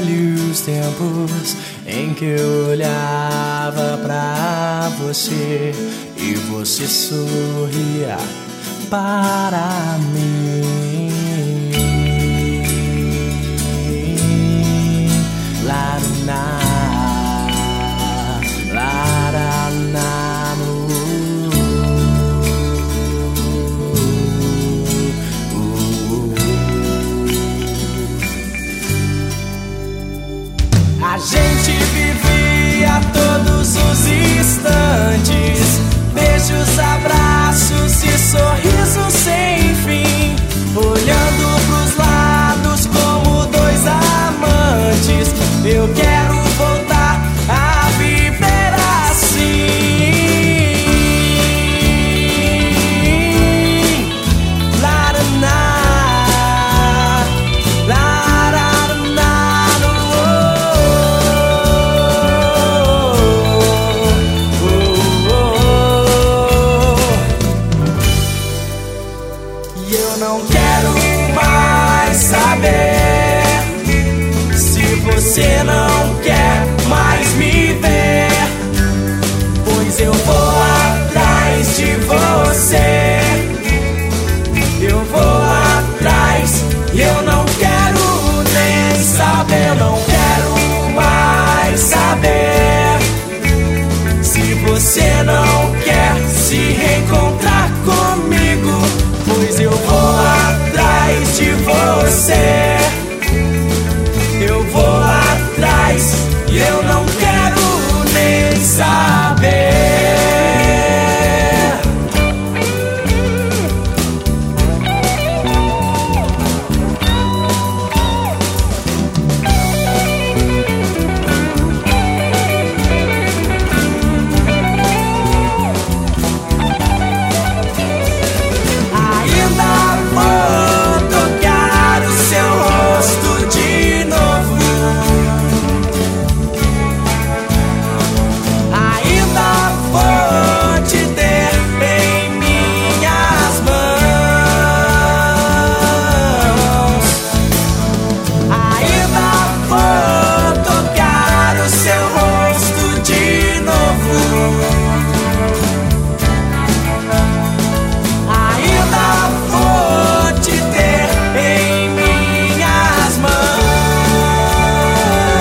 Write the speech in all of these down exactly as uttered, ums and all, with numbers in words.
velhos tempos em que eu olhava pra você e você sorria para mim. Laraná, laraná, uh, uh, uh. A gente vivia todos os instantes, beijos, abraços e sorrisos sem fim, olhando pros lados como dois amantes. Eu quero voltar a viver assim. Laraná, laraná, oh, oh, oh. E eu não quero mais saber se você não quer mais me ver, pois eu vou atrás de você. Eu vou atrás e eu não quero nem saber. Eu não quero mais saber se você não quer se reencontrar comigo, pois eu vou atrás de você. Eu vou atrás e eu não quero nem saber. Ainda vou tocar o seu rosto de novo. Ainda vou te ter em minhas mãos. Ainda vou tocar o seu rosto de novo. Ainda vou te ter em minhas mãos.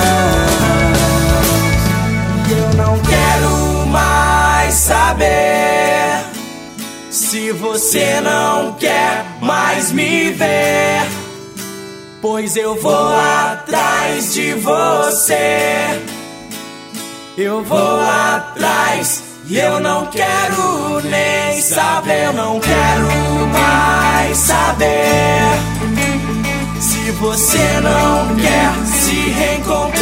E eu não quero mais saber se você não quer mais me ver, pois eu vou atrás de você. Eu vou atrás e eu não quero nem saber. Eu não quero mais saber se você não quer se reencontrar